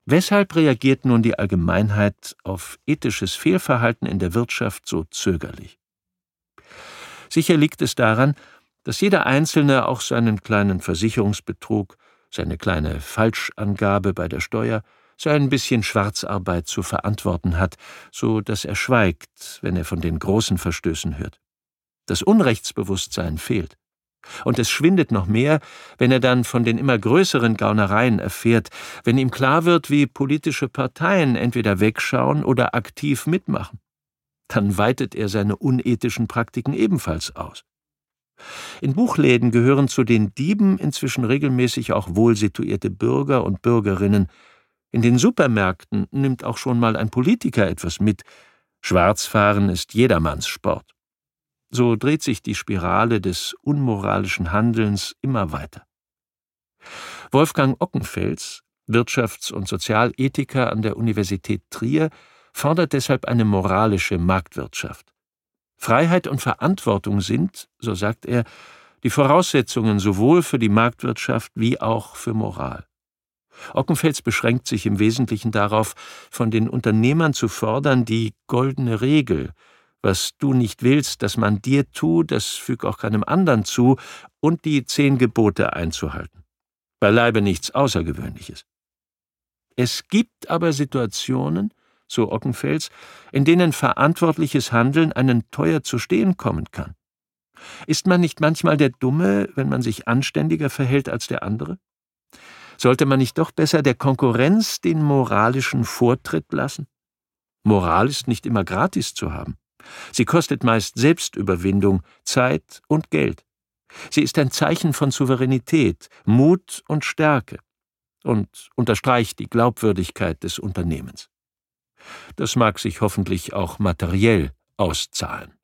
Weshalb reagiert nun die Allgemeinheit auf ethisches Fehlverhalten in der Wirtschaft so zögerlich? Sicher liegt es daran, dass jeder Einzelne auch seinen kleinen Versicherungsbetrug, seine kleine Falschangabe bei der Steuer, sein bisschen Schwarzarbeit zu verantworten hat, so dass er schweigt, wenn er von den großen Verstößen hört. Das Unrechtsbewusstsein fehlt. Und es schwindet noch mehr, wenn er dann von den immer größeren Gaunereien erfährt, wenn ihm klar wird, wie politische Parteien entweder wegschauen oder aktiv mitmachen. Dann weitet er seine unethischen Praktiken ebenfalls aus. In Buchläden gehören zu den Dieben inzwischen regelmäßig auch wohlsituierte Bürger und Bürgerinnen. In den Supermärkten nimmt auch schon mal ein Politiker etwas mit. Schwarzfahren ist jedermanns Sport. So dreht sich die Spirale des unmoralischen Handelns immer weiter. Wolfgang Ockenfels, Wirtschafts- und Sozialethiker an der Universität Trier, fordert deshalb eine moralische Marktwirtschaft. Freiheit und Verantwortung sind, so sagt er, die Voraussetzungen sowohl für die Marktwirtschaft wie auch für Moral. Ockenfels beschränkt sich im Wesentlichen darauf, von den Unternehmern zu fordern, die goldene Regel, was du nicht willst, dass man dir tut, das füg auch keinem anderen zu, und die 10 Gebote einzuhalten. Beileibe nichts Außergewöhnliches. Es gibt aber Situationen, so Ockenfels, in denen verantwortliches Handeln einen teuer zu stehen kommen kann. Ist man nicht manchmal der Dumme, wenn man sich anständiger verhält als der andere? Sollte man nicht doch besser der Konkurrenz den moralischen Vortritt lassen? Moral ist nicht immer gratis zu haben. Sie kostet meist Selbstüberwindung, Zeit und Geld. Sie ist ein Zeichen von Souveränität, Mut und Stärke und unterstreicht die Glaubwürdigkeit des Unternehmens. Das mag sich hoffentlich auch materiell auszahlen.